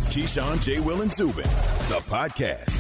Keyshawn, J. Will, and Zubin, the podcast.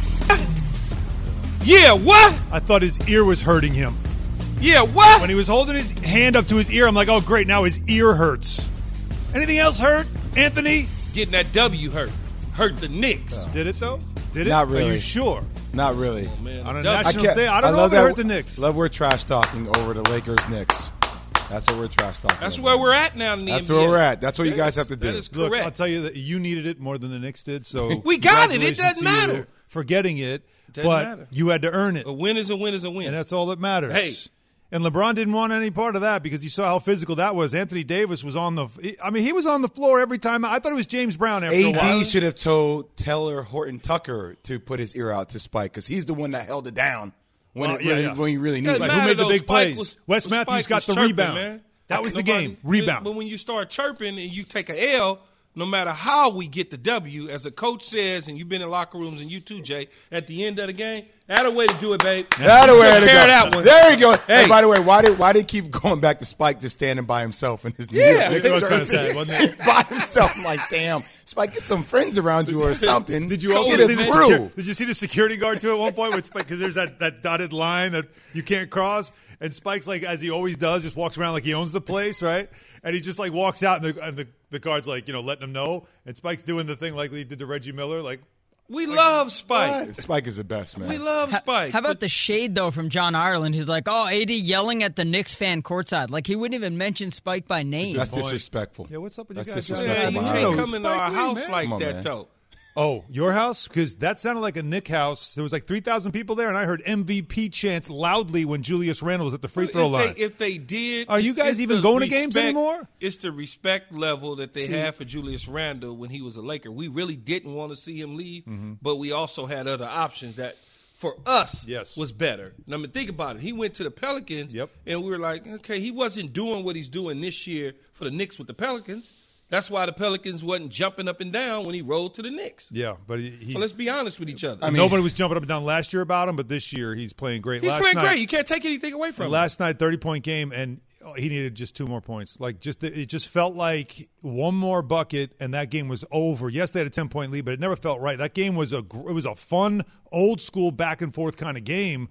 Yeah, what? I thought his ear was hurting him. Yeah, what? When he was holding his hand up to his ear, I'm like, oh, great, now his ear hurts. Anything else hurt, Anthony? Getting that W hurt. Hurt the Knicks. Did it, though? Did it? Not really. Are you sure? Not really. Oh, man. On a W. national stage, I don't know if it hurt the Knicks. Love we're trash talking over the Lakers Knicks. That's what we're trash talking. That's over. where we're at now in the That's NBA. where we're at. That's what you guys have to do. That is Look, correct. I'll tell you that you needed it more than the Knicks did, so We got it. It congratulations doesn't to you matter. for getting it, Doesn't but matter. you had to earn it, A win is a win is a win. and that's all that matters. Hey. And LeBron didn't want any part of that because you saw how physical that was. Anthony Davis was on the – I mean, he was on the floor every time. I thought it was James Brown after a while. AD should have told Taylor Horton Tucker to put his ear out to Spike because he's the one that held it down when you really needed Doesn't it. Like, who matter, made the though. big Spike plays? was- Wes Spike Matthews got was the chirping, rebound. man. That was the Nobody- game. Rebound. But when you start chirping and you take a L, no matter how we get the W, as a coach says, and you've been in locker rooms, and you too, Jay, at the end of the game, that a way to do it, babe. That a way to go. That one. There you go. Hey. And by the way, why did keep going back to Spike just standing by himself in his Yeah. Knicks It was kinda jersey? sad, wasn't it? By himself. I'm like, damn, Spike, get some friends around you or something. Did you also Get see it the through. did you see the security guard too at one point? Because there's that dotted line that you can't cross, and Spike's like, as he always does, just walks around like he owns the place, right? And he just like walks out, and the guard's like, letting him know, and Spike's doing the thing like he did to Reggie Miller, like. We love Spike. What? Spike is the best, man. We love Spike. How about the shade, though, from John Ireland? He's like, oh, AD yelling at the Knicks fan courtside. Like, he wouldn't even mention Spike by name. That's disrespectful. Yeah, what's up with That's you guys? disrespectful. Yeah, you Wow. can't come into Spike our Lee, house man. like Come on, that, man. though. Oh, your house? Because that sounded like a Knick house. There was like 3,000 people there, and I heard MVP chants loudly when Julius Randle was at the free throw line. If they did, Are you guys it's even the going to games anymore? It's the respect level that they had for Julius Randle when he was a Laker. We really didn't want to see him leave, but we also had other options that, for us, was better. Now, I mean, think about it. He went to the Pelicans, and we were like, okay, he wasn't doing what he's doing this year for the Knicks with the Pelicans. That's why the Pelicans wasn't jumping up and down when he rolled to the Knicks. Yeah, but So let's be honest with each other. nobody was jumping up and down last year about him, but this year he's playing great. He's last playing night, great. You can't take anything away from him. Last night, 30-point game, and he needed just 2 more points. Like, it just felt like one more bucket, and that game was over. Yes, they had a 10-point lead, but it never felt right. That game was a fun, old-school, back-and-forth kind of game.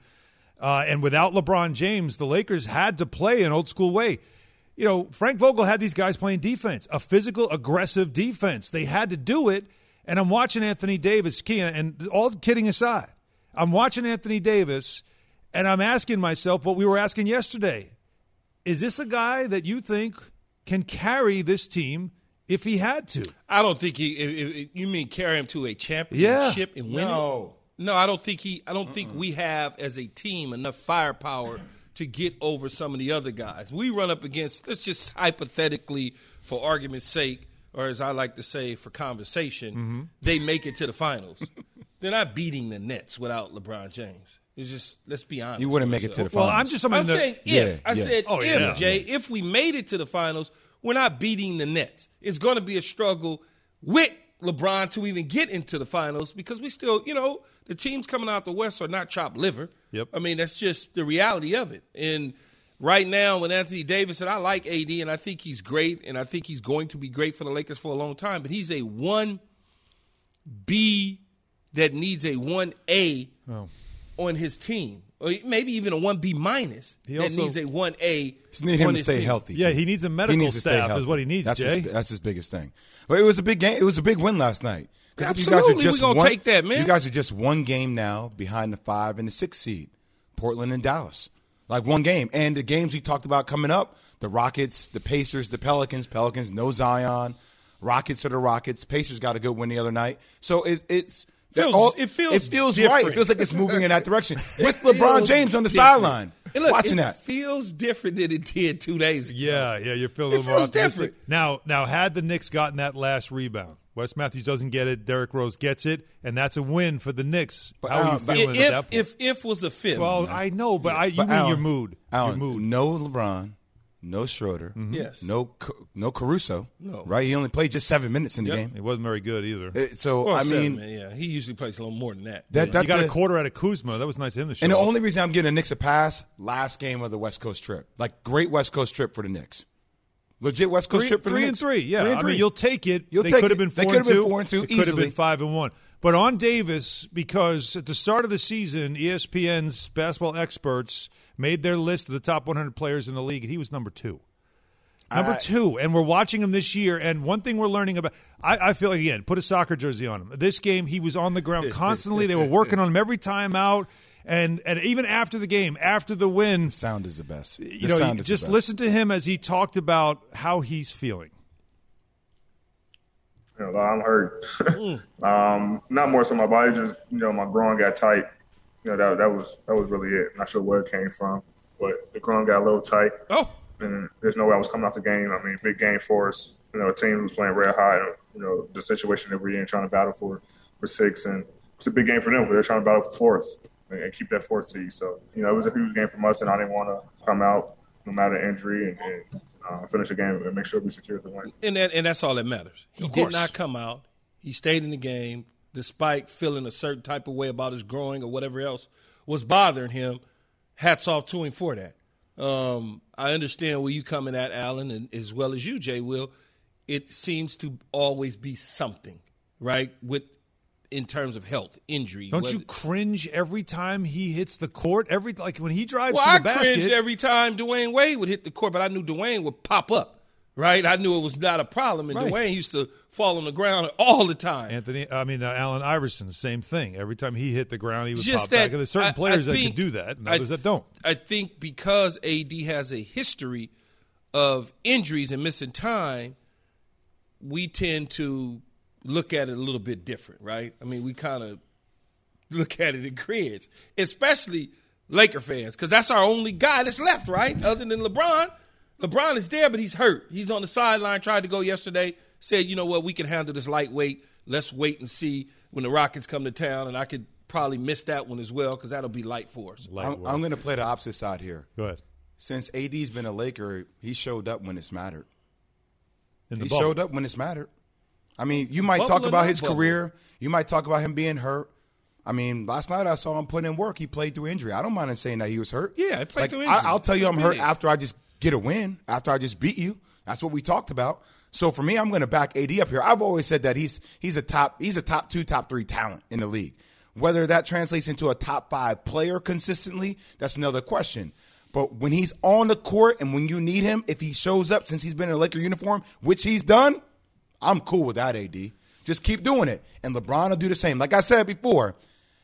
And without LeBron James, the Lakers had to play an old-school way. Frank Vogel had these guys playing defense, a physical, aggressive defense. They had to do it, and I'm watching Anthony Davis, and all kidding aside, I'm watching Anthony Davis, and I'm asking myself what we were asking yesterday. Is this a guy that you think can carry this team if he had to? I don't think you mean carry him to a championship and win it? No, I don't think I don't think we have as a team enough firepower to get over some of the other guys. We run up against, let's just hypothetically, for argument's sake, or as I like to say, for conversation, they make it to the finals. They're not beating the Nets without LeBron James. It's just, let's be honest. You wouldn't make it to the finals. Well, I'm just talking saying if. I said if, Jay. Yeah. If we made it to the finals, we're not beating the Nets. It's going to be a struggle with LeBron to even get into the finals because we still, the teams coming out the West are not chopped liver. Yep. I mean, that's just the reality of it. And right now, when Anthony Davis said, I like AD, and I think he's great, and I think he's going to be great for the Lakers for a long time, but he's a 1B that needs a 1A on his team. Or maybe even a 1B minus that needs a 1A. Just need him to stay healthy. Yeah, he needs a medical staff is what he needs, Jay. That's his biggest thing. But it was a big game. It was a big win last night. Absolutely, we're going to take that, man. You guys are just one game now behind the 5 and the 6 seed, Portland and Dallas. Like one game. And the games we talked about coming up, the Rockets, the Pacers, the Pelicans, no Zion. Rockets are the Rockets. Pacers got a good win the other night. So it feels right. It feels like it's moving in that direction with LeBron James on the sideline. Watching that. It feels different than it did 2 days ago. Yeah, you're feeling a little more feels optimistic. different. Now, had the Knicks gotten that last rebound, Wes Matthews doesn't get it, Derrick Rose gets it, and that's a win for the Knicks. How are you feeling at that point? If was a fifth. Well, I know, but you mean your mood. Alan, your mood. no LeBron, no Schroeder, Yes. no Caruso, No. right? He only played just 7 minutes in the game. It wasn't very good either. He usually plays a little more than that. You got a quarter out of Kuzma. That was nice of him to show And the up. only reason I'm giving the Knicks a pass, last game of the West Coast trip. Like, great West Coast trip for the Knicks. Legit West Coast trip for the Knicks. 3-3, yeah. 3-3. I mean, you'll take it. They could have been 4-2. They could have been 4-2 It could have easily. been 5-1. But on Davis, because at the start of the season, ESPN's basketball experts made their list of the top 100 players in the league, and he was number 2. Number 2, and we're watching him this year, and one thing we're learning about – I feel like, again, put a soccer jersey on him. This game, he was on the ground constantly. They were working on him every time out, and even after the game, after the win – sound is the best. Just listen to him as he talked about how he's feeling. I'm hurt. Not more so my body, just my groin got tight. That was really it. Not sure where it came from, but the groin got a little tight. Oh, and there's no way I was coming out the game. I mean, big game for us. A team who's playing red hot. The situation that we're in, trying to battle for 6, and it's a big game for them. They're trying to battle for 4th and keep that 4th seed. So it was a huge game for us, and I didn't want to come out no matter injury and finish the game and make sure we secured the win. And that's all that matters. He did not come out. He stayed in the game despite feeling a certain type of way about his groin or whatever else was bothering him. Hats off to him for that. I understand where you coming at, Alan, and as well as you, Jay Will. It seems to always be something, right, in terms of health, injury. Don't you cringe every time he hits the court? When he drives to the basket. I cringed every time Dwayne Wade would hit the court, but I knew Dwayne would pop up, right? I knew it was not a problem, and right. Dwayne used to fall on the ground all the time. Allen Iverson, the same thing. Every time he hit the ground, he would Just pop that, back. And there's certain players that can do that, and others that don't. I think because AD has a history of injuries and missing time, we tend to look at it a little bit different, right? I mean, we kind of look at it in cringe, especially Laker fans, because that's our only guy that's left, right? Other than LeBron. LeBron is there, but he's hurt. He's on the sideline, tried to go yesterday, said, you know what, we can handle this lightweight. Let's wait and see when the Rockets come to town, and I could probably miss that one as well because that'll be light for us. I'm going to play the opposite side here. Go ahead. Since AD's been a Laker, he showed up when it's mattered. He showed up when it's mattered. I mean, you might talk about his career. You might talk about him being hurt. I mean, last night I saw him put in work. He played through injury. I don't mind him saying that he was hurt. Yeah, he played through injury. I'll tell you I'm hurt after I just get a win, after I just beat you. That's what we talked about. So for me, I'm going to back AD up here. I've always said that he's a top 2, top 3 talent in the league. Whether that translates into a top 5 player consistently, that's another question. But when he's on the court and when you need him, if he shows up since he's been in a Laker uniform, which he's done, I'm cool with that, AD. Just keep doing it. And LeBron will do the same. Like I said before,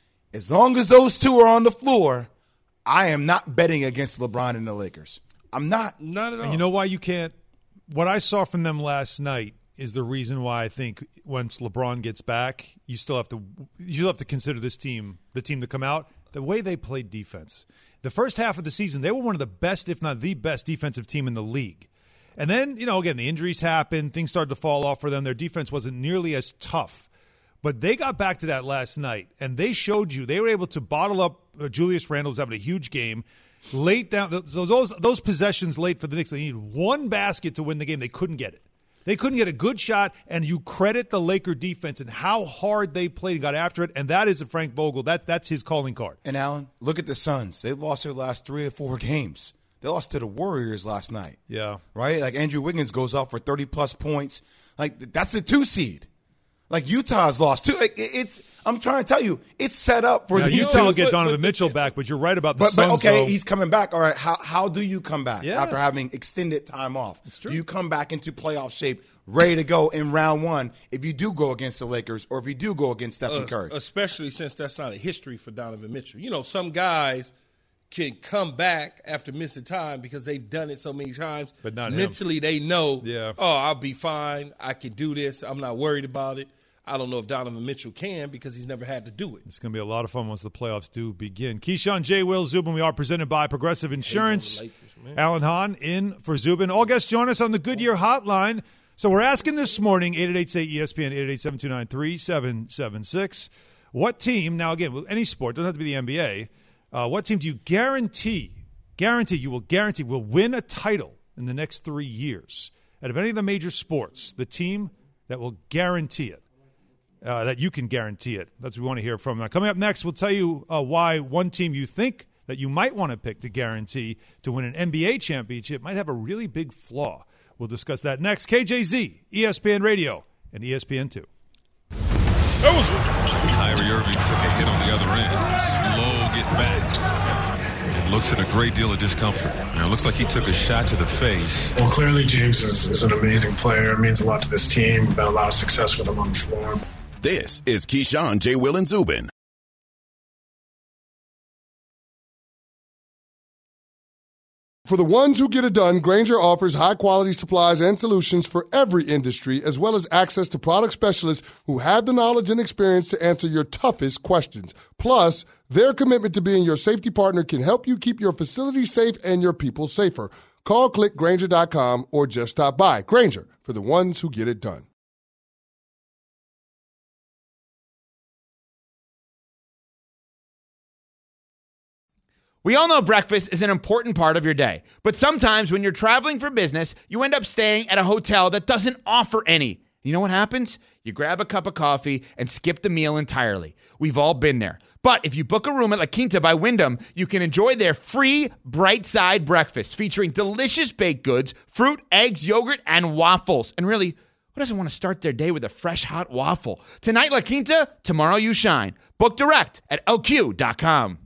as long as those two are on the floor, I am not betting against LeBron and the Lakers. I'm not. Not at all. And you know why you can't? What I saw from them last night is the reason why I think once LeBron gets back, you still have to consider this team, the team to come out, the way they played defense. The first half of the season, they were one of the best, if not the best, defensive team in the league. And then, again, the injuries happened. Things started to fall off for them. Their defense wasn't nearly as tough. But they got back to that last night, and they showed you they were able to bottle up. Julius Randle was having a huge game. Late down, those possessions late for the Knicks, they needed one basket to win the game. They couldn't get it. They couldn't get a good shot, and you credit the Laker defense and how hard they played and got after it, and that is a Frank Vogel. That's his calling card. And, Alan, look at the Suns. They've lost their last 3 or 4 games. They lost to the Warriors last night. Yeah. Right? Like, Andrew Wiggins goes off for 30-plus points. Like, that's a 2 seed. Like, Utah's lost, too. Like, I'm trying to tell you, it's set up for the Utah will get Donovan Mitchell back, but you're right about the Suns. But okay, though. He's coming back. All right, how do you come back after having extended time off? It's true. Do you come back into playoff shape, ready to go in round 1 if you do go against the Lakers or if you do go against Stephen Curry? Especially since that's not a history for Donovan Mitchell. Some guys can come back after missing time because they've done it so many times. But not mentally, him. they know, yeah. I'll be fine. I can do this. I'm not worried about it. I don't know if Donovan Mitchell can because he's never had to do it. It's going to be a lot of fun once the playoffs do begin. Keyshawn, J. Will, Zubin, we are presented by Progressive Insurance. Alan Hahn in for Zubin. All guests join us on the Goodyear Hotline. So we're asking this morning, 888-ESPN, 888-729-3776, what team, now again, with any sport, doesn't have to be the NBA, what team do you guarantee will win a title in the next 3 years? Out of any of the major sports, the team that will guarantee it. That you can guarantee it. That's what we want to hear from. Coming up next, we'll tell you why one team you think that you might want to pick to guarantee to win an NBA championship might have a really big flaw. We'll discuss that next. KJZ, ESPN Radio, and ESPN2. Kyrie Irving took a hit on the other end. Slow get back. It looks at a great deal of discomfort. And it looks like he took a shot to the face. Well, clearly James is an amazing player. It means a lot to this team. We've had a lot of success with him on the floor. This is Keyshawn, J. Will, and Zubin. For the ones who get it done, Grainger offers high-quality supplies and solutions for every industry, as well as access to product specialists who have the knowledge and experience to answer your toughest questions. Plus, their commitment to being your safety partner can help you keep your facility safe and your people safer. Call, click Grainger.com, or just stop by. Grainger, for the ones who get it done. We all know breakfast is an important part of your day, but sometimes when you're traveling for business, you end up staying at a hotel that doesn't offer any. You know what happens? You grab a cup of coffee and skip the meal entirely. We've all been there. But if you book a room at La Quinta by Wyndham, you can enjoy their free Bright Side breakfast featuring delicious baked goods, fruit, eggs, yogurt, and waffles. And really, who doesn't want to start their day with a fresh, hot waffle? Tonight, La Quinta, tomorrow you shine. Book direct at LQ.com.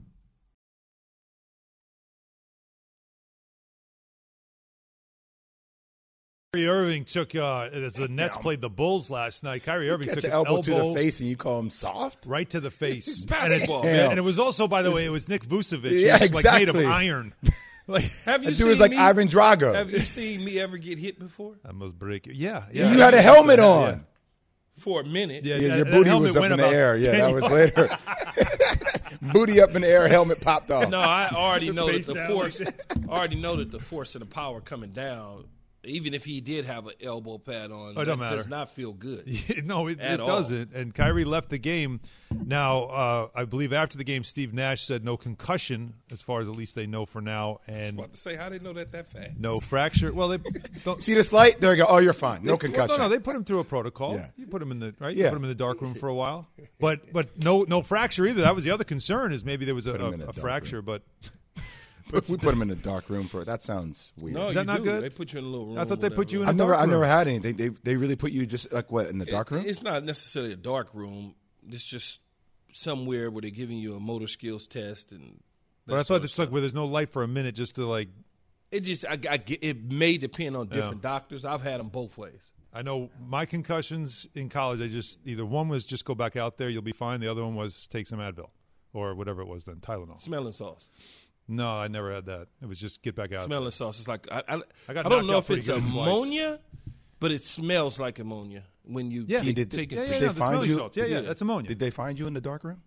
Kyrie Irving took, as the Nets played the Bulls last night, Kyrie Irving took an elbow to the face and you call him soft? Right to the face. Basketball, and it was also, by the way, it was Nick Vucevic. Yeah, who's exactly. Like made of iron. Have you that seen dude was like me? Ivan Drago. Have you seen me ever get hit before? I must break you. Yeah. You had a helmet on. Yeah. For a minute. Yeah, your booty was up in the air. Yeah, that was later. Booty up in the air, helmet popped off. No, I already know that the force. I already know that the force and the power coming down. Even if he did have an elbow pad on, that does not feel good. No, it doesn't. And Kyrie left the game. Now, I believe after the game, Steve Nash said no concussion, as far as at least they know for now. And I was about to say, how they know that fast? No fracture. Well, they don't see this light. There you go. Oh, you're fine. No concussion. No, they put him through a protocol. Yeah. You put him in the right. Yeah. You put him in the dark room for a while. But no fracture either. That was the other concern, is maybe there was a fracture, but. We put him in a dark room for it. That sounds weird. No, is that not good? They put you in a little room. I thought they put you in a dark room. I've never had any. They really put you just like what, in the dark room? It's not necessarily a dark room. It's just somewhere where they're giving you a motor skills test and. But I thought it's like where there's no light for a minute, just to like. It just it may depend on different doctors. I've had them both ways. I know my concussions in college. I just either one was just go back out there, you'll be fine. The other one was take some Advil or whatever it was then, Tylenol. Smelling sauce. No, I never had that. It was just get back out. Smelling sauce. It's like I don't know if it's ammonia, but it smells like ammonia when you take it. Did they find you? Yeah, that's ammonia. Did they find you in the dark room?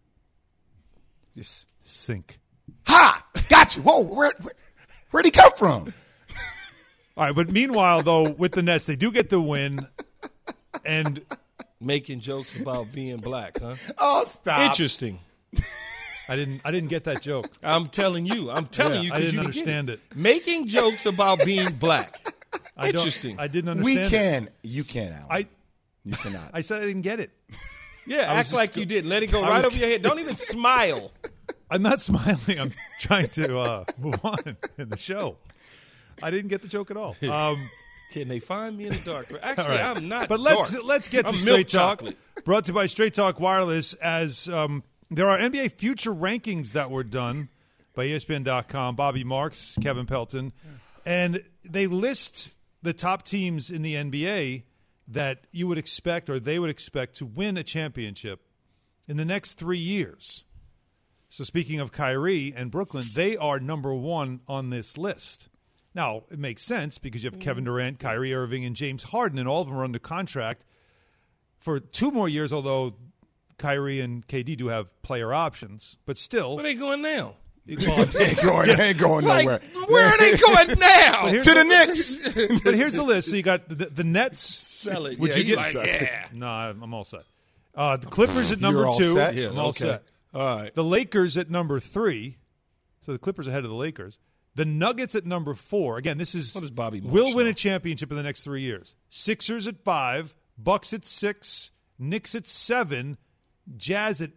Just sink. Ha! Got you. Whoa, where'd he come from? All right, but meanwhile, though, with the Nets, they do get the win, and making jokes about being black, huh? Oh, stop! Interesting. I didn't get that joke. I'm telling you. I didn't understand it. Making jokes about being black. Interesting. I didn't understand. You can, Alan. You cannot. I said I didn't get it. Yeah, act like you didn't. Let it go right over your head. Don't even smile. I'm not smiling. I'm trying to move on in the show. I didn't get the joke at all. Can they find me in the dark? Actually, right. I'm not. But let's get to Straight Talk. Brought to you by Straight Talk Wireless. As there are NBA future rankings that were done by ESPN.com, Bobby Marks, Kevin Pelton, and they list the top teams in the NBA that you would expect or they would expect to win a championship in the next 3 years. So speaking of Kyrie and Brooklyn, they are number one on this list. Now, it makes sense because you have Kevin Durant, Kyrie Irving, and James Harden, and all of them are under contract for 2 more years, although Kyrie and KD do have player options. But still. Where are they going now? They ain't going nowhere. Where are they going now? To the Knicks. But here's the list. So you got the Nets. Sell it. Would you get? Yeah. No, I'm all set. The Clippers at number You're all 2. set? Yeah, I'm all set. All right. The Lakers at number 3. So the Clippers ahead of the Lakers. The Nuggets at number 4. Again, this is what does Bobby Marks will win know? a championship in the next 3 years. Sixers at 5, Bucks at 6, Knicks at 7, Jazz at 8.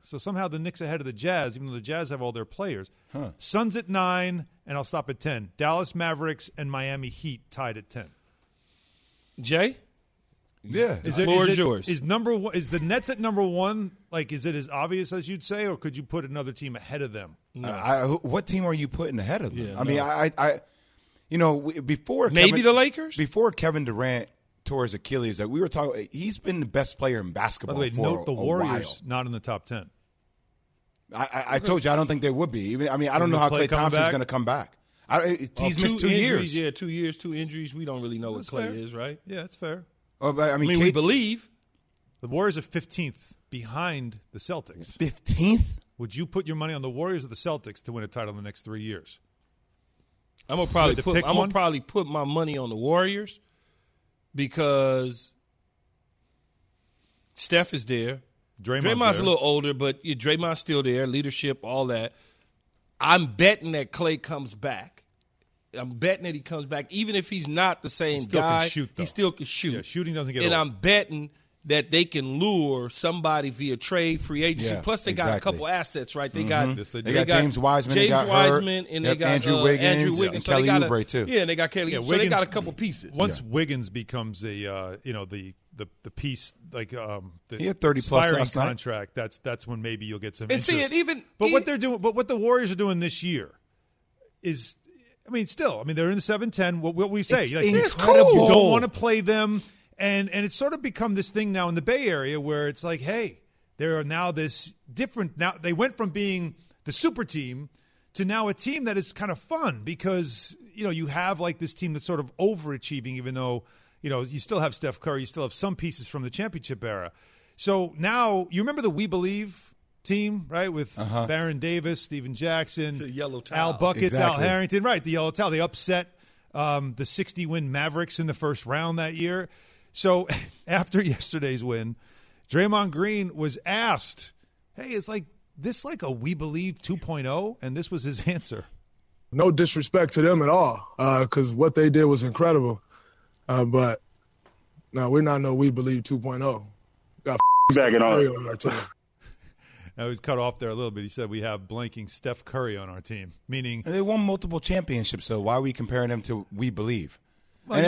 So somehow the Knicks ahead of the Jazz, even though the Jazz have all their players. Suns at 9, and I'll stop at 10. Dallas Mavericks and Miami Heat tied at 10. Jay? Yeah. The floor is yours. Is the Nets at number 1? Like, is it as obvious as you'd say, or could you put another team ahead of them? No. What team are you putting ahead of them? Yeah, I mean, before the Lakers? Before Kevin Durant tore his Achilles, we were talking. He's been the best player in basketball. By the way, note the Warriors while. not in the top 10. I told you I don't think they would be. I don't know how Klay Thompson's going to come back. He's missed 2 years. Yeah, 2 years, 2 injuries. We don't really know what Klay is, right? Yeah, it's fair. We believe. The Warriors are 15th behind the Celtics. 15th? Would you put your money on the Warriors or the Celtics to win a title in the next 3 years? I'm gonna probably put my money on the Warriors because Steph is there. Draymond's a little older, but Draymond's still there. Leadership, all that. I'm betting that Klay comes back. I'm betting that he comes back, even if he's not the same guy. He still can shoot. Yeah, shooting doesn't get old. And I'm betting that they can lure somebody via trade, free agency. Yeah, Plus, they got a couple assets, right? They got James Wiseman. James Wiseman, and they got Andrew Wiggins, and Kelly Oubre too. Yeah, and they got Kelly. So they got a couple pieces. Once Wiggins becomes a the piece like he had 30+ last contract, that's when maybe you'll get some and interest. What they're doing, but what the Warriors are doing this year is, they're in the 7-10. What we say, it's incredible. You don't want to play them. And it's sort of become this thing now in the Bay Area where it's like, hey, there are now this different – now they went from being the super team to now a team that is kind of fun because, you have like this team that's sort of overachieving even though, you still have Steph Curry, you still have some pieces from the championship era. So now you remember the We Believe team, right, with Baron Davis, Steven Jackson, the yellow towel. Al Buckets, Exactly. Al Harrington, right, the yellow towel. They upset the 60-win Mavericks in the first round that year. So after yesterday's win, Draymond Green was asked, hey, is this like a We Believe 2.0? And this was his answer. No disrespect to them at all, because what they did was incredible. But no, we're not no We Believe 2.0. Got back it Curry on. on our team. Now he's cut off there a little bit. He said we have blanking Steph Curry on our team, meaning they won multiple championships. So why are we comparing them to We Believe? And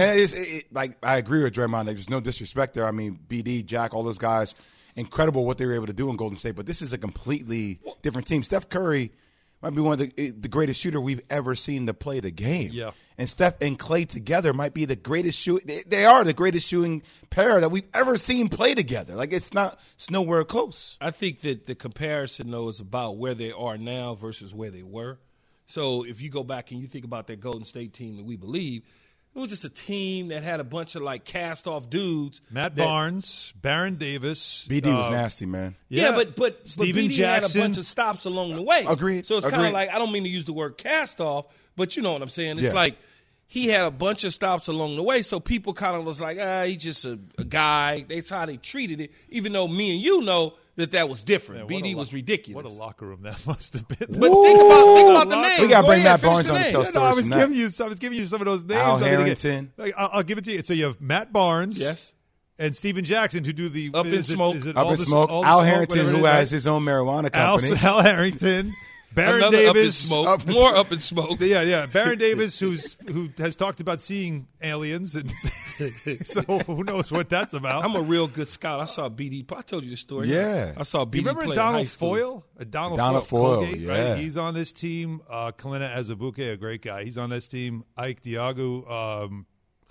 I agree with Draymond. There's no disrespect there. I mean, BD, Jack, all those guys, incredible what they were able to do in Golden State. But this is a completely different team. Steph Curry might be one of the greatest shooter we've ever seen to play the game. Yeah. And Steph and Klay together might be the greatest shooting. They are the greatest shooting pair that we've ever seen play together. It's nowhere close. I think that the comparison, though, is about where they are now versus where they were. So if you go back and you think about that Golden State team that We Believe, it was just a team that had a bunch of cast-off dudes. Matt Barnes, Baron Davis. BD was nasty, man. Yeah, but Steven BD Jackson had a bunch of stops along the way. Agreed. So it's kind of like, I don't mean to use the word cast-off, but you know what I'm saying. It's like he had a bunch of stops along the way, so people kind of was like, he's just a guy. That's how they treated it, even though me and you know that was different. Yeah, BD was ridiculous. What a locker room that must have been. But think about the names. We got to bring ahead, Matt Barnes on the to tell names. stories I was from giving that. you some of those names. Al Harrington. I'll give it to you. So you have Matt Barnes. Yes. And Steven Jackson, who do the Up in Smoke. Up in Smoke. Al Harrington, who has his own marijuana company. Al Harrington. Baron Another Davis. more Up in Smoke. Yeah. Baron Davis, who has talked about seeing aliens, and so who knows what that's about. I'm a real good scout. I saw BD. I told you the story. Yeah. I saw BD. You remember play Donald in high school. Foyle? Donald Foyle, Colgate, yeah. right? He's on this team. Kalina Azubuike, a great guy. He's on this team. Ike Diagu.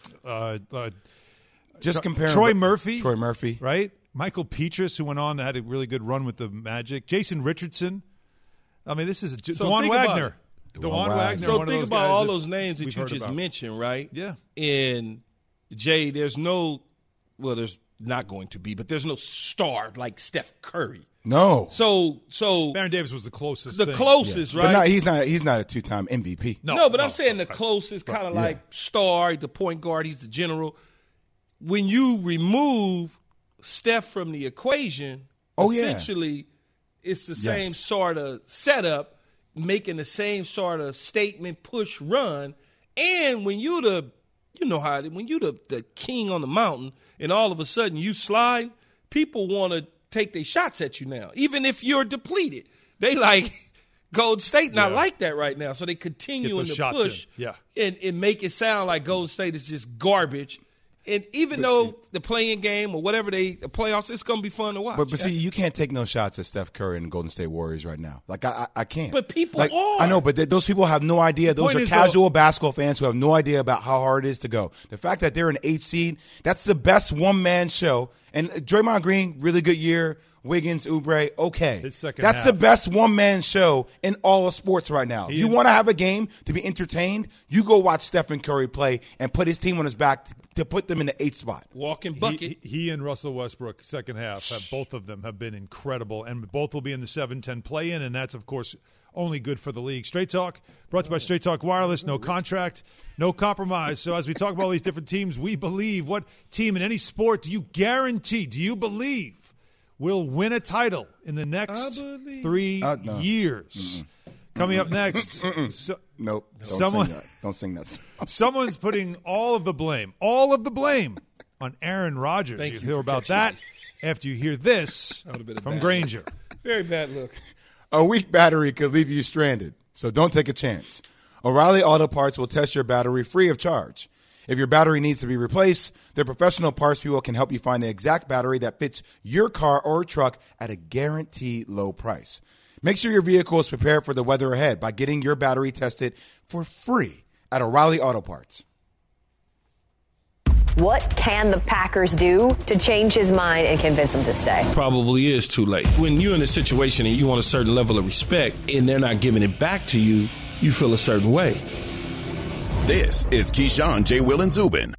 Just comparing Troy Murphy. Troy Murphy. Right? Michael Petrus, who went on that had a really good run with the Magic. Jason Richardson. I mean, this is Dewan Wagner. Dewan Wagner. So one of think those about guys all that those names that we've you heard just about. mentioned, right? Yeah. And Jay, there's not going to be, but there's no star like Steph Curry. No. So Baron Davis was the closest. the thing. closest, But right? he's not a two-time MVP. No, but I'm saying the closest kind of like star, the point guard, he's the general. When you remove Steph from the equation, essentially it's the same sort of setup, making the same sort of statement, push, run. And when you the king on the mountain and all of a sudden you slide, people want to take their shots at you now, even if you're depleted. They like Golden State not like that right now, so they continuing to push and make it sound like Golden State is just garbage. And even though the playing game or whatever the playoffs, it's going to be fun to watch. But see, you can't take no shots at Steph Curry and the Golden State Warriors right now. Like, I can't. But people are. I know, but those people have no idea. Those are casual basketball fans who have no idea about how hard it is to go. The fact that they're an 8th seed, that's the best one-man show. And Draymond Green, really good year. Wiggins, Oubre, okay. That's the best one-man show in all of sports right now. If you want to have a game to be entertained, you go watch Stephen Curry play and put his team on his back to put them in the 8th spot. Walking bucket. He and Russell Westbrook, second half, both of them have been incredible, and both will be in the 7-10 play-in, and that's, of course, only good for the league. Straight Talk, brought to you by Straight Talk Wireless. No contract, no compromise. So as we talk about all these different teams, we believe, what team in any sport do you believe will win a title in the next 3 years? Coming up next. Nope. Don't sing that. Someone's putting all of the blame on Aaron Rodgers. Thank you you hear about that after you hear this from Grainger. Very bad look. A weak battery could leave you stranded, so don't take a chance. O'Reilly Auto Parts will test your battery free of charge. If your battery needs to be replaced, their professional parts people can help you find the exact battery that fits your car or truck at a guaranteed low price. Make sure your vehicle is prepared for the weather ahead by getting your battery tested for free at O'Reilly Auto Parts. What can the Packers do to change his mind and convince him to stay? Probably is too late. When you're in a situation and you want a certain level of respect and they're not giving it back to you, you feel a certain way. This is Keyshawn, J. Will, and Zubin.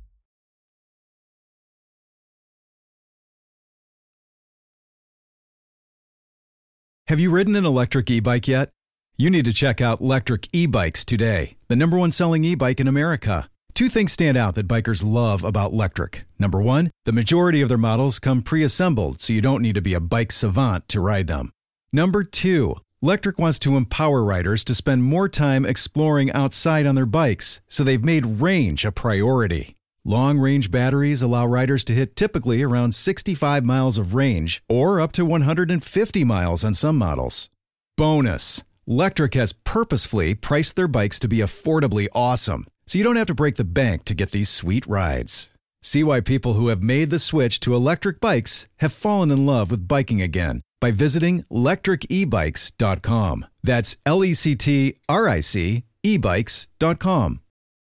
Have you ridden an electric e-bike yet? You need to check out Lectric E-Bikes today, the #1 selling e-bike in America. 2 things stand out that bikers love about Lectric. Number 1, the majority of their models come pre-assembled, so you don't need to be a bike savant to ride them. Number 2, Lectric wants to empower riders to spend more time exploring outside on their bikes, so they've made range a priority. Long-range batteries allow riders to hit typically around 65 miles of range, or up to 150 miles on some models. Bonus, Lectric has purposefully priced their bikes to be affordably awesome, so you don't have to break the bank to get these sweet rides. See why people who have made the switch to electric bikes have fallen in love with biking again by visiting lectricebikes.com. That's LECTRIC ebikes.com.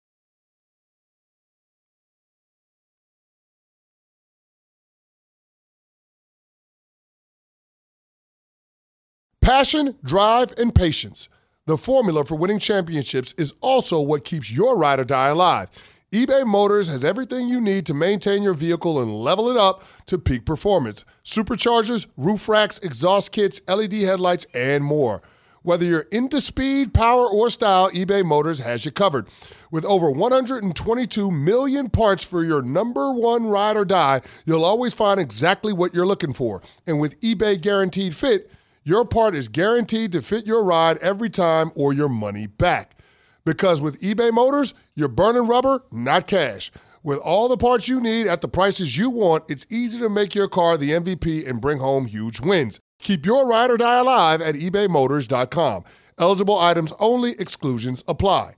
Passion, drive, and patience. The formula for winning championships is also what keeps your ride or die alive. eBay Motors has everything you need to maintain your vehicle and level it up to peak performance. Superchargers, roof racks, exhaust kits, LED headlights, and more. Whether you're into speed, power, or style, eBay Motors has you covered. With over 122 million parts for your #1 ride or die, you'll always find exactly what you're looking for. And with eBay Guaranteed Fit, your part is guaranteed to fit your ride every time or your money back. Because with eBay Motors, you're burning rubber, not cash. With all the parts you need at the prices you want, it's easy to make your car the MVP and bring home huge wins. Keep your ride or die alive at ebaymotors.com. Eligible items only. Exclusions apply.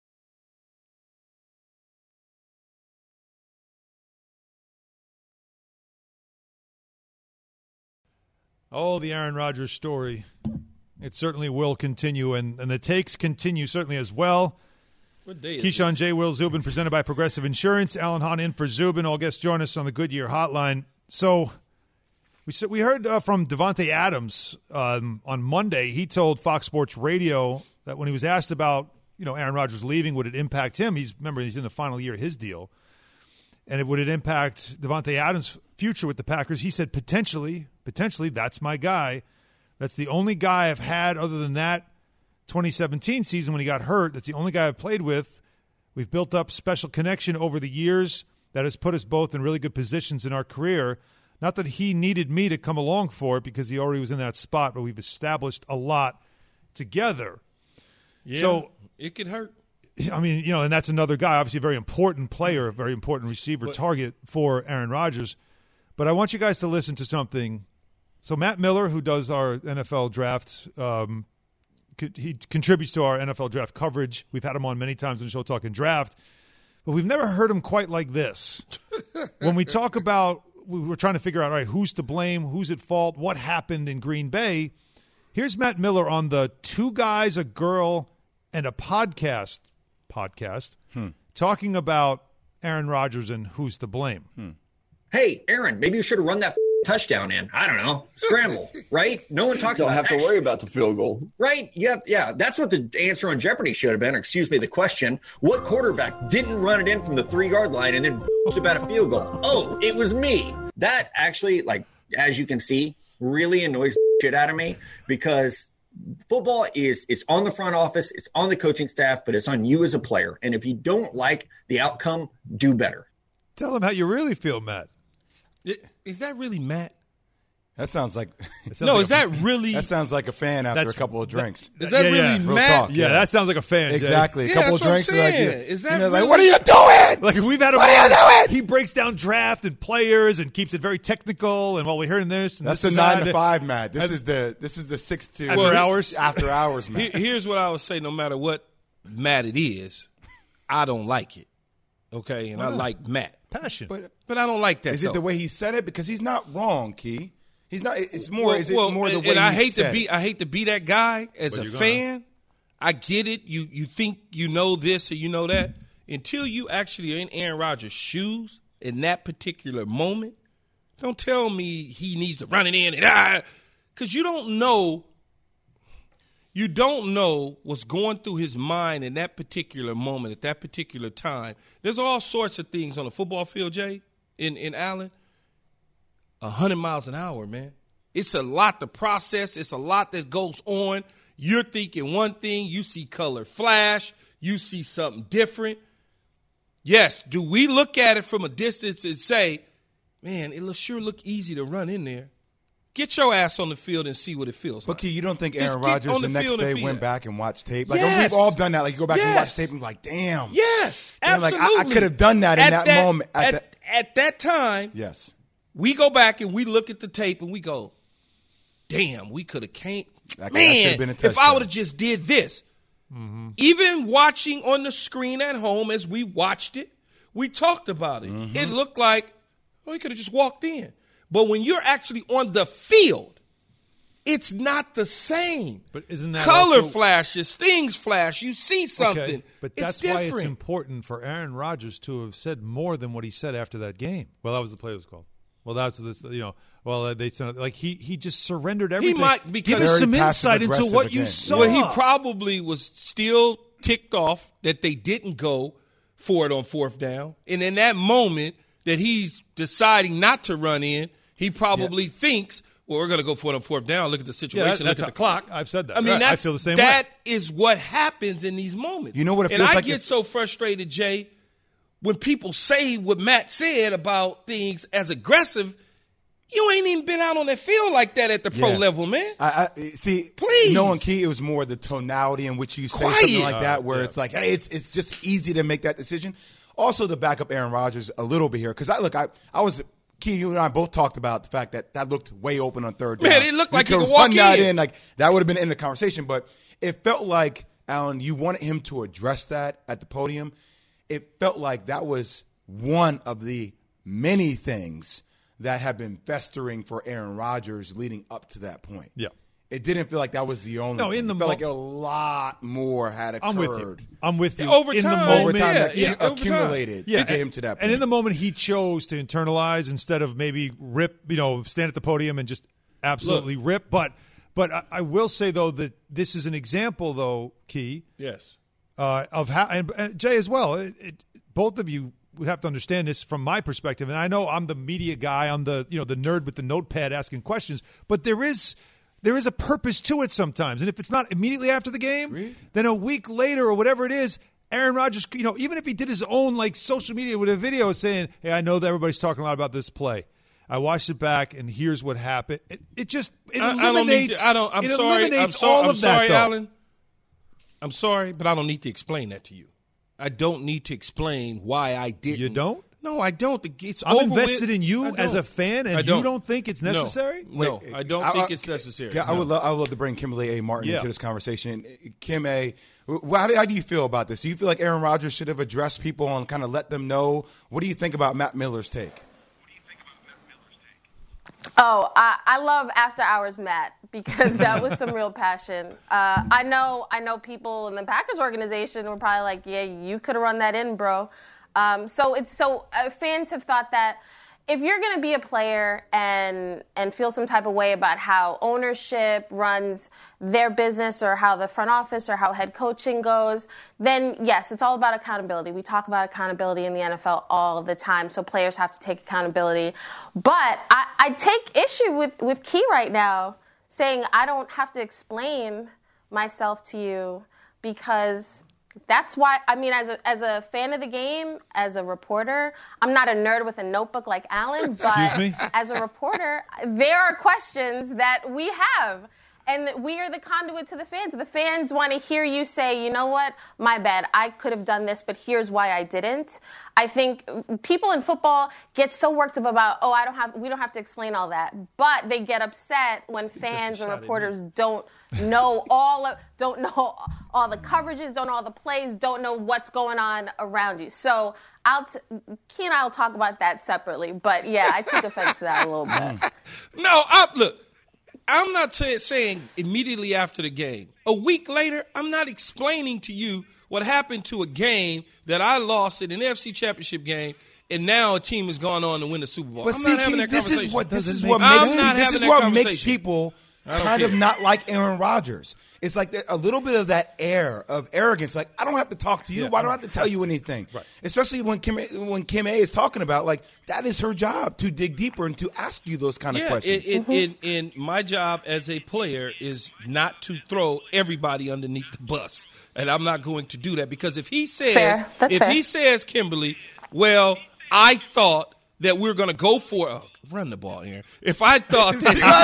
Oh, the Aaron Rodgers story. It certainly will continue, and the takes continue certainly as well. What day is Keyshawn, J. Will, Zubin, presented by Progressive Insurance. Alan Hahn in for Zubin. All guests join us on the Goodyear Hotline. So we heard from Davante Adams on Monday. He told Fox Sports Radio that when he was asked about Aaron Rodgers leaving, would it impact him? He's in the final year of his deal. And would it impact Davante Adams' future with the Packers? He said, potentially, that's my guy. That's the only guy I've had other than that 2017 season when he got hurt. That's the only guy I've played with. We've built up special connection over the years that has put us both in really good positions in our career. Not that he needed me to come along for it because he already was in that spot, but we've established a lot together. Yeah, so it could hurt. I mean, and that's another guy, obviously a very important player, a very important receiver target for Aaron Rodgers. But I want you guys to listen to something So Matt Miller, who does our NFL drafts, he contributes to our NFL draft coverage. We've had him on many times on the show talking draft, but we've never heard him quite like this. When we talk about, we're trying to figure out, all right, who's to blame, who's at fault, what happened in Green Bay. Here's Matt Miller on the Two Guys, a Girl, and a podcast talking about Aaron Rodgers and who's to blame. Hey, Aaron, maybe you should have run that touchdown in. I don't know. Scramble, right? No one talks about that. Don't have to worry about the field goal. Right? Yeah, that's what the answer on Jeopardy should have been. Or excuse me, the question. What quarterback didn't run it in from the 3-yard line and then about a field goal? Oh, it was me. That actually, like, as you can see, really annoys the shit out of me because football it's on the front office, it's on the coaching staff, but it's on you as a player. And if you don't like the outcome, do better. Tell them how you really feel, Matt. Is that really Matt? That sounds like that sounds like a fan after a couple of drinks. Is that really Matt? Talk, yeah, that sounds like a fan. Exactly. Jay. A couple of drinks. Like, is that really? Like, what are you doing? Like we've had him on. He breaks down draft and players and keeps it very technical. And while we're hearing this, and that's this the 9 to 5, Matt. This is the 6 to after hours, Matt. Here's what I would say: no matter what Matt it is, I don't like it. Okay, and I like Matt. Passion. But I don't like that. Is it the way he said it? Because he's not wrong, Key. He's not. It's more. Is it more the way and he said I hate to be that guy as a fan. I get it. You think you know this or you know that until you actually are in Aaron Rodgers' shoes in that particular moment. Don't tell me he needs to run it in and because you don't know. You don't know what's going through his mind in that particular moment, at that particular time. There's all sorts of things on the football field, Jay, in Allen. 100 miles an hour, man. It's a lot to process. It's a lot that goes on. You're thinking one thing. You see color flash. You see something different. Yes, do we look at it from a distance and say, man, it'll sure look easy to run in there? Get your ass on the field and see what it feels like. But, Key, you don't think Aaron Rodgers the next day went back and watched tape? Like, yes. We've all done that. Like, you go back and watch tape and like, damn. Yes, absolutely. Like, I could have done that in that moment. At that time, yes, we go back and we look at the tape and we go, damn, we could have came. That Man, been a touchdown. If I would have just did this. Mm-hmm. Even watching on the screen at home as we watched it, we talked about it. Mm-hmm. It looked like, he could have just walked in. But when you're actually on the field, it's not the same. But isn't that color also flashes, things flash, you see something. Okay, but that's why it's important for Aaron Rodgers to have said more than what he said after that game. Well, that was the play it was called. Well, that's this, they like he just surrendered everything. He might give us some insight into what you saw. Well, he probably was still ticked off that they didn't go for it on 4th down. And in that moment that he's deciding not to run in, he probably thinks, well, we're going to go for it on 4th down. Look at the situation. Look at the clock. I've said that. I mean, I feel the same way. That is what happens in these moments. You know what it feels like? like? And I get so frustrated, Jay, when people say what Matt said about things as aggressive. You ain't even been out on that field like that at the pro level, man. I see. Please. Knowing Key, it was more the tonality in which you say something like that, where it's like, hey, it's just easy to make that decision. Also, to back up Aaron Rodgers a little bit here, because I was Key. You and I both talked about the fact that looked way open on 3rd down. Man, it looked like he could walk that in. Like that would have been in the conversation, but it felt like Allen, you wanted him to address that at the podium. It felt like that was one of the many things that have been festering for Aaron Rodgers leading up to that point. Yeah. It didn't feel like that was the only thing. It felt like a lot more had occurred. I'm with you. Over time that accumulated to get him to that point. And in the moment he chose to internalize instead of maybe rip, stand at the podium and just absolutely rip. But I will say, though, that this is an example, though, Key. Yes. Of how, and Jay as well, both of you would have to understand this from my perspective. And I know I'm the media guy. I'm the the nerd with the notepad asking questions. But there is a purpose to it sometimes. And if it's not immediately after the game, then a week later or whatever it is, Aaron Rodgers, even if he did his own social media with a video saying, hey, I know that everybody's talking a lot about this play. I watched it back, and here's what happened. It eliminates all of that, though. Alan. I'm sorry, but I don't need to explain that to you. I don't need to explain why I didn't. You don't? No, I don't. I'm invested in you as a fan, and you don't think it's necessary? No, I don't think it's necessary. Yeah, I would love to bring Kimberly A. Martin into this conversation. Kim A., how do you feel about this? Do you feel like Aaron Rodgers should have addressed people and kind of let them know? What do you think about Matt Miller's take? Oh, I love After Hours Matt because that was some real passion. I know people in the Packers organization were probably like, yeah, you could have run that in, bro. Fans have thought that if you're going to be a player and feel some type of way about how ownership runs their business or how the front office or how head coaching goes, then yes, it's all about accountability. We talk about accountability in the NFL all the time, so players have to take accountability. But I take issue with Key right now saying I don't have to explain myself to you because that's why, I mean, as a fan of the game, as a reporter, I'm not a nerd with a notebook like Alan, but as a reporter, there are questions that we have. And we are the conduit to the fans. The fans want to hear you say, you know what, my bad, I could have done this, but here's why I didn't. I think people in football get so worked up about, we don't have to explain all that. But they get upset when fans or reporters don't know all the coverages, don't know all the plays, don't know what's going on around you. So Key and I will talk about that separately. But yeah, I took offense to that a little bit. Look. I'm not saying immediately after the game. A week later, I'm not explaining to you what happened to a game that I lost in an NFC Championship game, and now a team has gone on to win the Super Bowl. But I'm not having that conversation. This is what makes people kind of not like Aaron Rodgers. It's like a little bit of that air of arrogance. Like, I don't have to talk to you. Why do I have to tell you anything? Right. Especially when Kim A is talking about, like, that is her job to dig deeper and to ask you those kind of questions. In my job as a player is not to throw everybody underneath the bus. And I'm not going to do that because if he says, he says, Kimberly, well, I thought that we're going to go for run the ball, Aaron. If I thought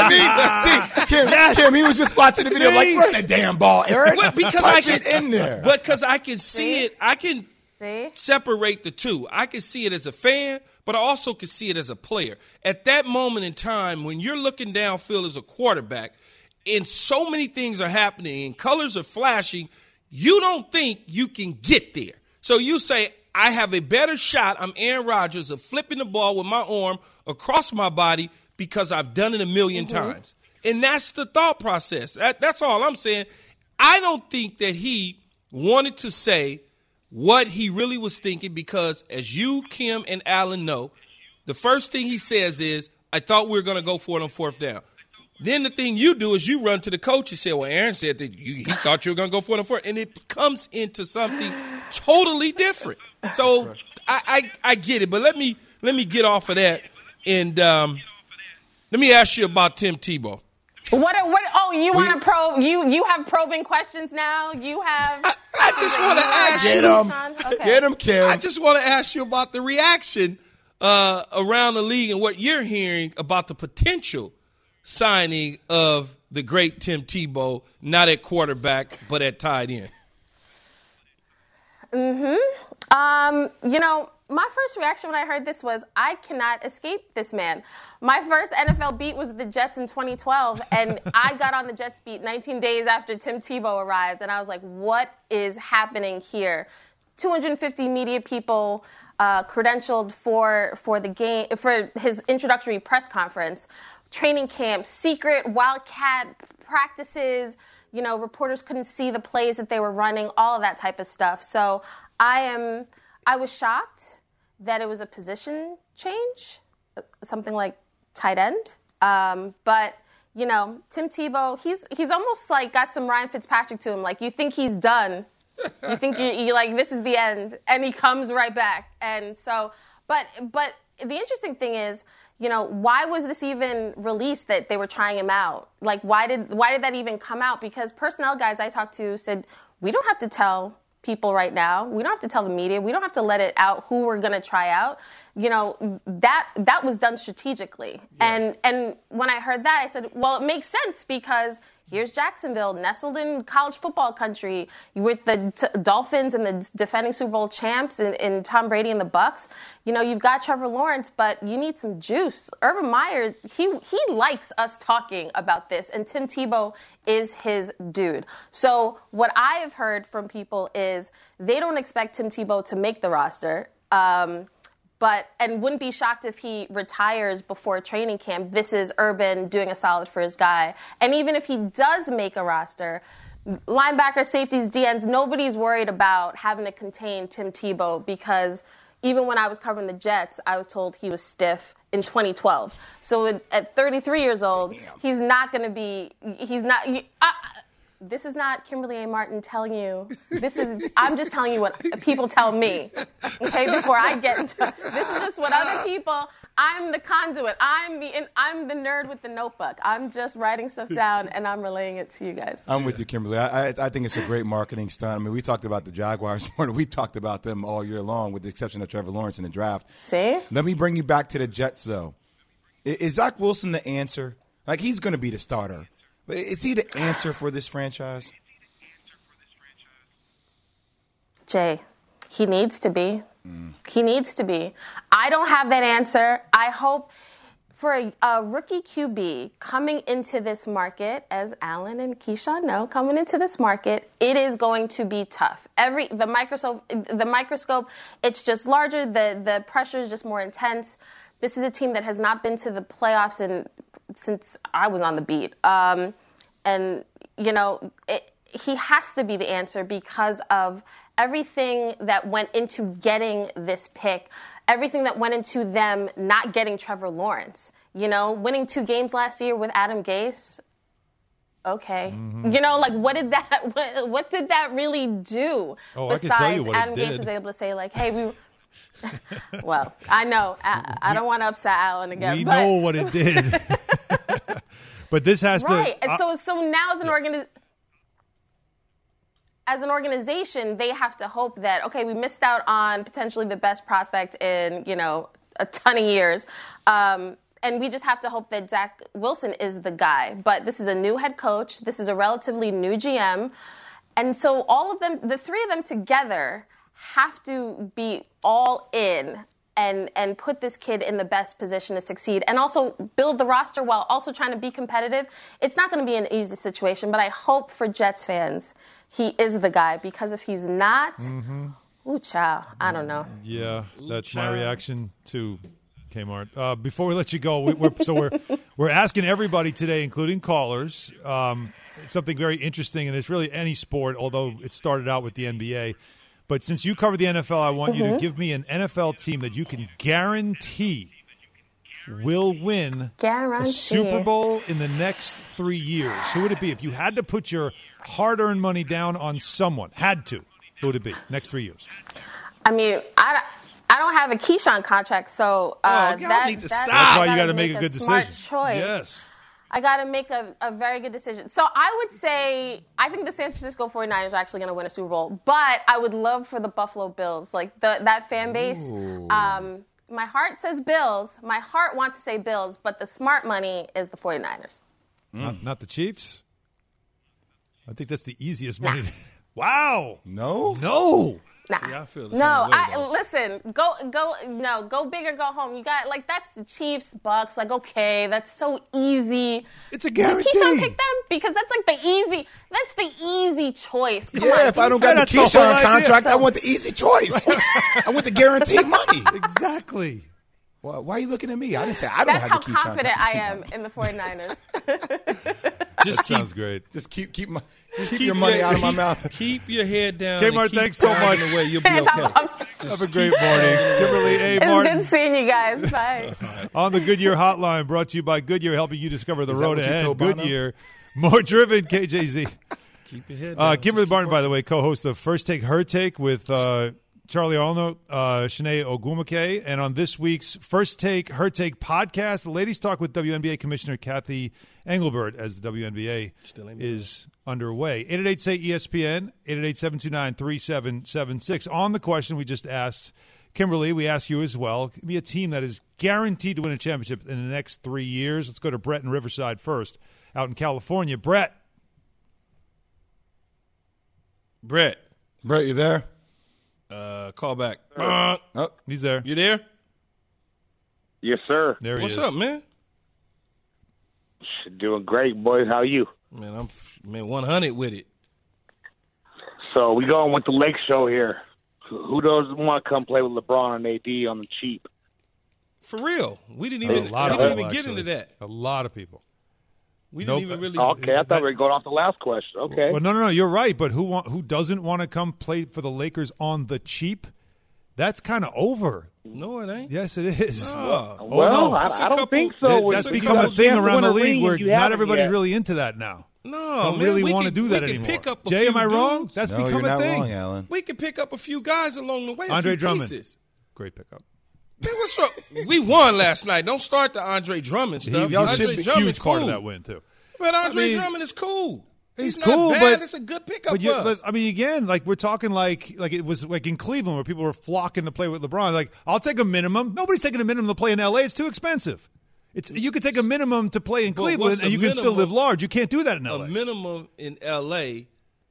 that, See, Kim, he was just watching the video like, run that damn ball, Aaron. Because I get in there. Because I can see it. I can separate the two. I can see it as a fan, but I also can see it as a player. At that moment in time, when you're looking downfield as a quarterback, and so many things are happening and colors are flashing, you don't think you can get there. So you say, I have a better shot, I'm Aaron Rodgers, of flipping the ball with my arm across my body because I've done it a million times. And that's the thought process. That's all I'm saying. I don't think that he wanted to say what he really was thinking because, as you, Kim, and Alan know, the first thing he says is, I thought we were going to go for it on fourth down. Then the thing you do is you run to the coach and say, well, Aaron said that he thought you were going to go for it on fourth. And it comes into something totally different. So I get it, but let me get off of that and let me ask you about Tim Tebow. What? Oh, you want to probe? You have probing questions now. You have. I just want to ask you. Get him, Kim. I just want to ask you about the reaction around the league and what you're hearing about the potential signing of the great Tim Tebow, not at quarterback but at tight end. My first reaction when I heard this was, I cannot escape this man. My first NFL beat was the Jets in 2012, and I got on the Jets beat 19 days after Tim Tebow arrived, and I was like, what is happening here? 250 media people credentialed for the game, for his introductory press conference, training camp, secret Wildcat practices, reporters couldn't see the plays that they were running, all of that type of stuff. So I was shocked that it was a position change, something like tight end. But Tim Tebow, he's almost like got some Ryan Fitzpatrick to him. Like, you think he's done. You think you like, this is the end. And he comes right back. And so, but the interesting thing is, why was this even released that they were trying him out? Like, why did that even come out? Because personnel guys I talked to said, we don't have to tell people right now. We don't have to tell the media. We don't have to let it out who we're going to try out. That was done strategically. Yeah. And when I heard that, I said, well, it makes sense because Here's Jacksonville, nestled in college football country, with the Dolphins and the defending Super Bowl champs and Tom Brady and the Bucs. You know, you've got Trevor Lawrence, but you need some juice. Urban Meyer, he likes us talking about this, and Tim Tebow is his dude. So what I have heard from people is they don't expect Tim Tebow to make the roster. And wouldn't be shocked if he retires before training camp. This is Urban doing a solid for his guy. And even if he does make a roster, linebackers, safeties, DNs, nobody's worried about having to contain Tim Tebow, because even when I was covering the Jets, I was told he was stiff in 2012. So at 33 years old, he's not going to be – this is not Kimberly A. Martin telling you. I'm just telling you what people tell me, okay, before I get into it. This is just what other people, I'm the conduit. I'm the nerd with the notebook. I'm just writing stuff down, and I'm relaying it to you guys. I'm with you, Kimberly. I think it's a great marketing stunt. I mean, we talked about the Jaguars more. We talked about them all year long, with the exception of Trevor Lawrence in the draft. See? Let me bring you back to the Jets, though. Is Zach Wilson the answer? Like, he's going to be the starter. But is he the answer for this franchise? Jay, he needs to be. He needs to be. I don't have that answer. I hope for a rookie QB coming into this market, as Alan and Keyshawn know, coming into this market, it is going to be tough. The microscope, it's just larger. The pressure is just more intense. This is a team that has not been to the playoffs since I was on the beat. And, you know, he has to be the answer because of everything that went into getting this pick, everything that went into them not getting Trevor Lawrence. You know, winning 2 games last year with Adam Gase. Okay. Mm-hmm. You know, like, what did that really do? Besides, I can tell you what Adam it did. Gase was able to say, like, hey, we well, I know. I don't want to upset Alan again. We know what it did. But this has to... Right. And so now as an organization, they have to hope that, okay, we missed out on potentially the best prospect in, you know, a ton of years. And we just have to hope that Zach Wilson is the guy. But this is a new head coach. This is a relatively new GM. And so all of them, the 3 of them together, have to be all in and put this kid in the best position to succeed, and also build the roster while also trying to be competitive. It's not going to be an easy situation, but I hope for Jets fans he is the guy, because if he's not, ooh, child, I don't know. Yeah, that's my reaction to Kmart. Before we let you go, we're asking everybody today, including callers, something very interesting, and it's really any sport, although it started out with the NBA. But since you cover the NFL, I want you to give me an NFL team that you can guarantee will win a Super Bowl in the next 3 years. Who would it be? If you had to put your hard-earned money down on someone, who would it be next 3 years? I mean, I don't have a Keyshawn contract, so that's why you got to make a good decision. Choice. Yes. I got to make a very good decision. So I would say I think the San Francisco 49ers are actually going to win a Super Bowl, but I would love for the Buffalo Bills, like that fan base. My heart says Bills. My heart wants to say Bills, but the smart money is the 49ers. Not the Chiefs? I think that's the easiest money. Wow. No. Nah. See, I feel the same way, listen, go big or go home. You got, like, that's the Chiefs, Bucks. Like, okay, that's so easy. It's a guarantee. Did Keyshawn pick them? Because that's like that's the easy choice. Come on, if I don't got the Keyshawn contract, I want the easy choice. I want the guaranteed money. Exactly. Well, why are you looking at me? I didn't say I don't have the Keyshawn contract. That's how confident I am in the 49ers. That sounds great. Just keep your money out of my mouth. Keep your head down. Kmart, thanks so much. Away, you'll be okay. Have a great morning. Kimberly A. Martin. It's good seeing you guys. Bye. On the Goodyear Hotline, brought to you by Goodyear, helping you discover the road ahead. Goodyear, more driven, KJZ. Keep your head down. Kimberly Martin, by the way, co-host of First Take, Her Take with Charlie Arnold, Shanae Ogwumike. And on this week's First Take, Her Take podcast, the ladies talk with WNBA Commissioner Kathy Engelbert as the WNBA is underway. 888-SAY-ESPN, 888-729-3776. On the question we just asked, Kimberly, we ask you as well, give me a team that is guaranteed to win a championship in the next 3 years. Let's go to Brett in Riverside first, out in California. Brett, Brett, you there? Call back. Oh, he's there. You there? Yes, sir. There he What's is. up, man? Doing great, boys. How are you? Man, I'm 100 with it. So we going with the Lake Show here. Who doesn't want to come play with LeBron and AD on the cheap? For real, we didn't even get into that. A lot of people. We didn't even really. Okay, I thought we were going off the last question. Okay. Well, no, you're right. But who doesn't want to come play for the Lakers on the cheap? That's kind of over. No, it ain't. Yes, it is. Well, I don't think so. That's become a thing around the league where not everybody's really into that now. No, don't man, really want to do that anymore. Jay, am I wrong? That's become a thing. Wrong, Alan. We could pick up a few guys along the way. Andre Drummond, pieces. Great pickup. Man, what's up? We won last night. Don't start the Andre Drummond stuff. Y'all should be a huge part of that win too. But Andre Drummond is cool. He's not cool, bad. but it's a good pickup. But I mean, again, like we're talking like it was like in Cleveland where people were flocking to play with LeBron. Like, I'll take a minimum. Nobody's taking a minimum to play in LA. It's too expensive. You could take a minimum to play in Cleveland and you can still live large. You can't do that in LA. A minimum in LA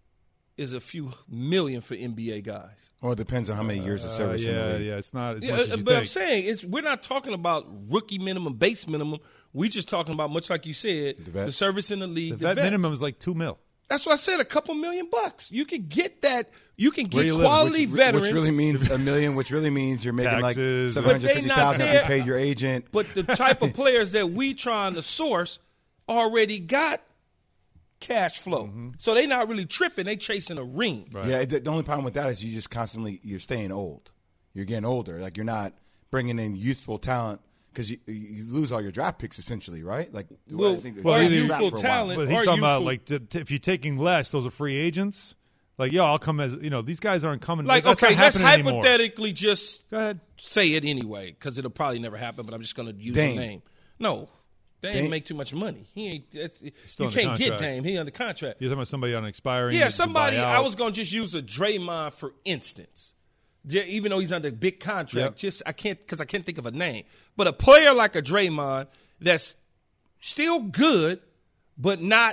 is a few million for NBA guys. Well, it depends on how many years of service in the league. Yeah, it's not as much as you but think. I'm saying we're not talking about rookie minimum, base minimum. We're just talking about, much like you said, the service in the league. The vet minimum is like $2 million. That's what I said, a couple $1 million. You can get that. You can get quality veterans. Which really means $1 million, which really means you're making taxes, like $750,000 if you paid your agent. But the type of players that we trying to source already got cash flow. Mm-hmm. So they're not really tripping. They chasing a ring. Right. Yeah, the only problem with that is you just you're staying old. You're getting older. Like, you're not bringing in youthful talent because you lose all your draft picks essentially, right? Like, youthful talent. But he's talking about like if you're taking less, those are free agents. Like, I'll come as these guys aren't coming. Like, that's okay, not let's happening hypothetically just go ahead say it anyway because it'll probably never happen. But I'm just going to use the name. No. Dame make too much money. He ain't. You can't get Dame. He under contract. You're talking about somebody on expiring. Yeah, somebody. I was going to just use a Draymond for instance. Even though he's under a big contract, I can't think of a name. But a player like a Draymond that's still good, but not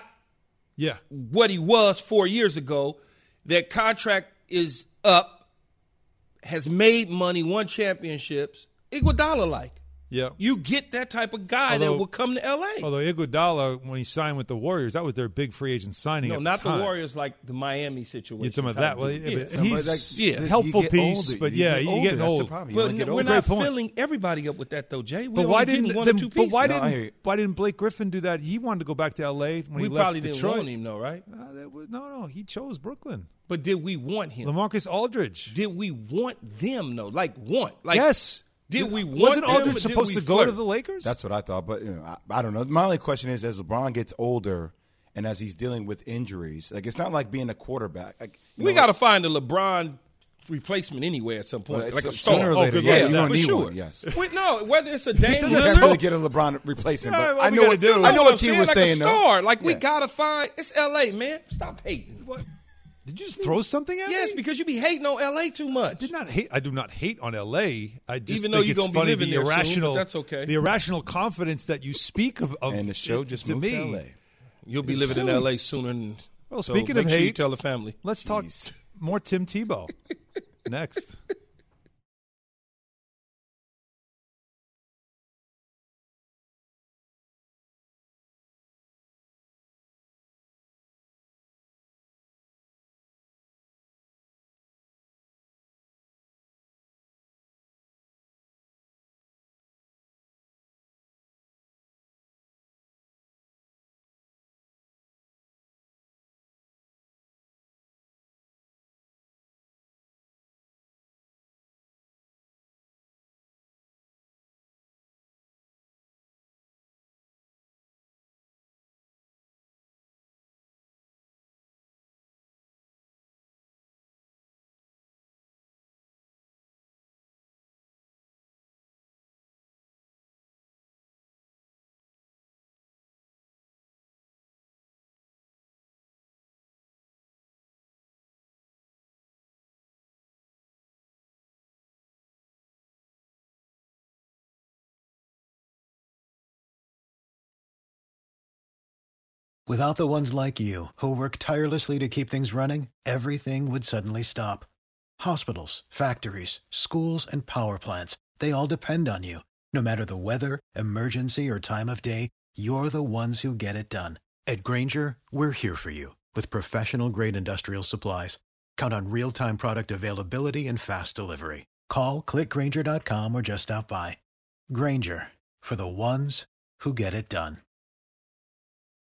what he was 4 years ago. That contract is up, has made money, won championships. Iguodala-like. Yeah, you get that type of guy that will come to L.A. Although Iguodala, when he signed with the Warriors, that was their big free agent signing. No, not the Warriors, like the Miami situation. You're talking about that? Well, he's a helpful piece, but you're getting old. But we're not filling everybody up with that, though, Jay. But why didn't Blake Griffin do that? He wanted to go back to L.A. when he left Detroit. We probably didn't want him, though, right? No, he chose Brooklyn. But did we want him? LaMarcus Aldridge. Did we want them, though? Like yes. Did we want Wasn't Aldridge supposed to go to the Lakers? That's what I thought, but I don't know. My only question is, as LeBron gets older and as he's dealing with injuries, like, it's not like being a quarterback. Like, we got to find a LeBron replacement anyway at some point. Like sooner or later, you're going to need one. Yes. No, whether it's a Dame Lillard, you can't really get a LeBron replacement. But I know what Key was saying. Star. Like, we got to find. It's L.A., man. Stop hating. What? Did you just throw something at me? Yes, because you be hating on L.A. too much. I do not hate on L.A. I just even though you're going to be living the there irrational, soon, but that's okay. The irrational confidence that you speak of and the show just moved to L.A. You'll be living in L.A. sooner than. Well, speaking of hate, sure you tell the family. Let's talk more Tim Tebow next. Without the ones like you, who work tirelessly to keep things running, everything would suddenly stop. Hospitals, factories, schools, and power plants, they all depend on you. No matter the weather, emergency, or time of day, you're the ones who get it done. At Grainger, we're here for you with professional-grade industrial supplies. Count on real-time product availability and fast delivery. Call, click Grainger.com, or just stop by. Grainger, for the ones who get it done.